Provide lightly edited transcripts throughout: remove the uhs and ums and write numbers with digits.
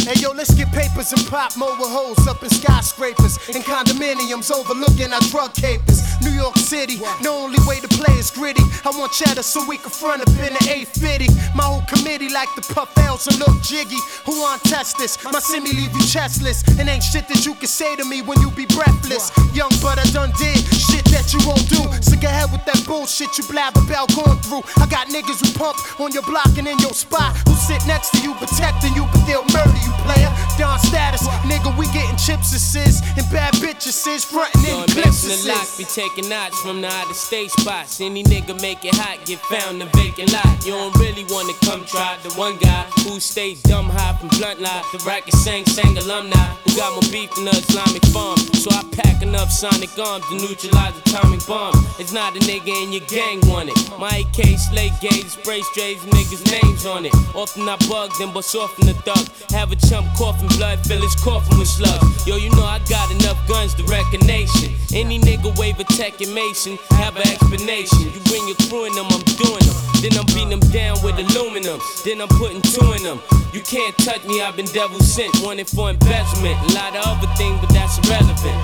Hey yo, let's get papers and pop mobile hoes up in skyscrapers and condominiums overlooking our drug capers. New York City, the only way to play is gritty. I want cheddar so we can front up in the 850. My whole committee like to puff L's and look jiggy. Who want test this? My semi leave you chestless. And ain't shit that you can say to me when you be breathless. Young but I done did shit that you won't do. Sick ahead with that bullshit you blab about going through. I got niggas who pump on your block and in your spot, who sit next to you protecting you but they'll murder you, player. Don status, nigga, we getting chips assists and bad bitches sis frontin' in clips the lock be taking knots from the out of state spots. Any nigga make it hot get found in vacant lot. You don't really wanna come try the one guy who stays dumb high from blunt lie. The racket sang alumni who got more beef than the Islamic farm. So I pack enough sonic arms to neutralize atomic bombs. It's not a nigga in your gang want it. My AK slay gauge, spray strays, niggas names on it. Often I bug them, but often the thug. Have a chump coughing blood, fill his coffin with slugs. Yo, you know I got enough guns to wreck a nation. Any nigga wave a tech and mason, have an explanation. You bring your crew in them, I'm doing them. Then I'm beating them down with aluminum. Then I'm putting two in them. You can't touch me, I've been devil sent. Wanted for embezzlement. A lot of other things, but that's irrelevant.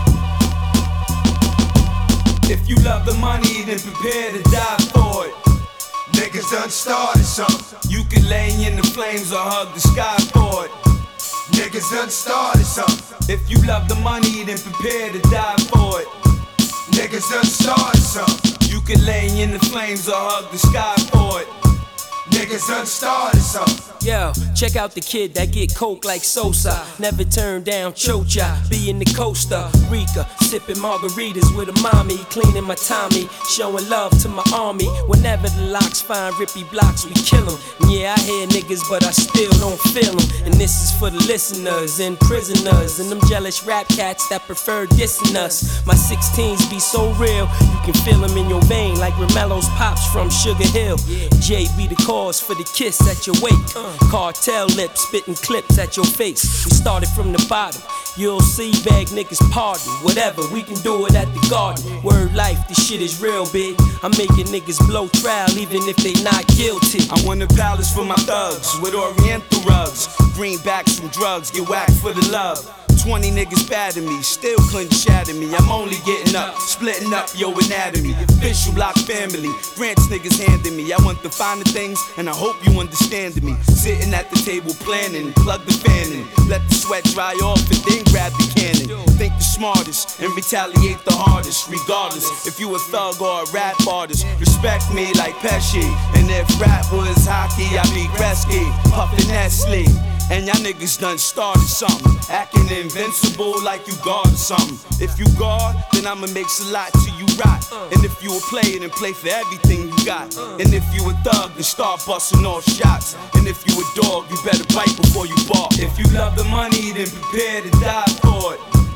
If you love the money, then prepare to die for it. Niggas done started something. You can lay in the flames or hug the sky for it. Niggas done started something. If you love the money, then prepare to die for it. Niggas done started something. You can lay in the flames or hug the sky for it. Niggas done started something. Yo, check out the kid that get coke like Sosa. Never turn down Chocha, be in the Costa Rica, sipping margaritas with a mommy, cleaning my Tommy, showing love to my army. Whenever the locks find rippy blocks, we kill them. Yeah, I hear niggas, but I still don't feel them. And this is for the listeners and prisoners and them jealous rap cats that prefer dissing us. My 16s be so real, you can feel them in your vein like Romelo's pops from Sugar Hill. J be the cause for the kiss at your wake. Cartel lips spitting clips at your face. We started from the bottom. You'll see beg niggas pardon. Whatever, we can do it at the garden. Word life, this shit is real big. I'm making niggas blow trial even if they not guilty. I want a palace for my thugs with oriental rugs. Greenbacks from drugs, get whacked for the love. 20 niggas bad at me, still couldn't shatter me. I'm only getting up, splitting up your anatomy. Official block family, grants niggas handing me. I want the finer things, and I hope you understand me. Sitting at the table planning, plug the fan in. Let the sweat dry off and then grab the cannon. Think the smartest and retaliate the hardest. Regardless, if you a thug or a rap artist, respect me like Pesci. And if rap was hockey, I be Gretzky, puffin' Nestle. And y'all niggas done started something, acting invincible like you guard or something. If you guard, then I'ma make a lot till you rot. And if you a player, then play for everything you got. And if you a thug, then start busting off shots. And if you a dog, you better bite before you bark. If you love the money, then prepare to die for it.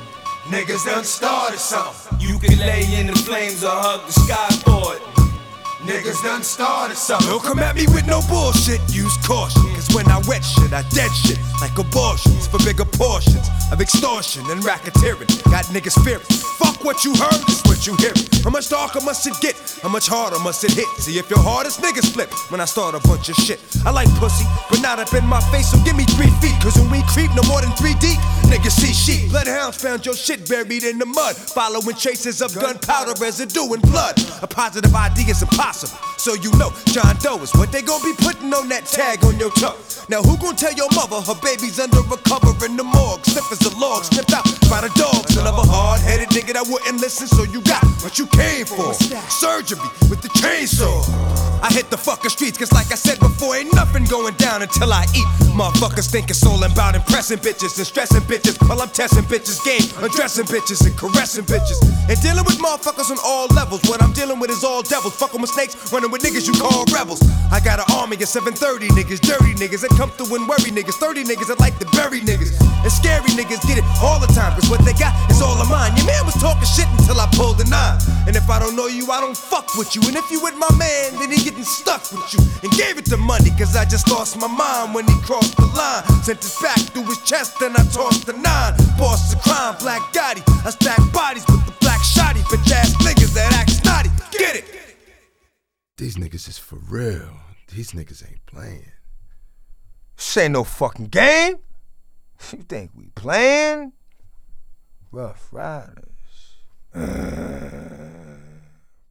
Niggas done started something. You can lay in the flames or hug the sky for it. Niggas done started something. Don't come at me with no bullshit, use caution. Cause when I wet shit, I dead shit like abortions for bigger portions of extortion and racketeering. Got niggas fearing. Fuck what you heard, it's what you hearing. How much darker must it get? How much harder must it hit? See if your hardest niggas flip when I start a bunch of shit. I like pussy, but not up in my face, so give me 3 feet. Cause when we creep no more than 3 deep, niggas see sheep. Bloodhounds found your shit buried in the mud, following traces of gunpowder residue and blood. A positive idea is impossible. So you know, John Doe is what they gon' be putting on that tag on your toe. Now who gon' tell your mother her baby's under a cover in the morgue? Sniff as a log, sniffed out by the dogs. Another hard-headed nigga that wouldn't listen, so you got what you came for. Surgery with the chainsaw. I hit the fucking streets, cause like I said before, ain't nothing going down until I eat. Motherfuckers think it's all about impressing bitches and stressing bitches while I'm testing bitches' game, undressing bitches and caressing bitches. And dealing with motherfuckers on all levels. What I'm dealing with is all devils. Fucking with snakes, running with niggas you call rebels. I got an army of 730 niggas, dirty niggas that come through and worry niggas, 30 niggas that like to bury niggas. And scary niggas get it all the time, cause what they got is all of mine. Your man was talking shit until I pulled the 9. And if I don't know you, I don't fuck with you. And if you with my man, then he getting stuck with you. And gave it to money, cause I just lost my mind when he crossed the line. Sent his back through his chest, then I tossed the 9. Boss of crime, Black Gotti. I stack bodies with the black shotty, bitch ass niggas that act snotty. Get it? These niggas is for real. These niggas ain't playing. This ain't no fucking game. You think we playing? Rough Riders.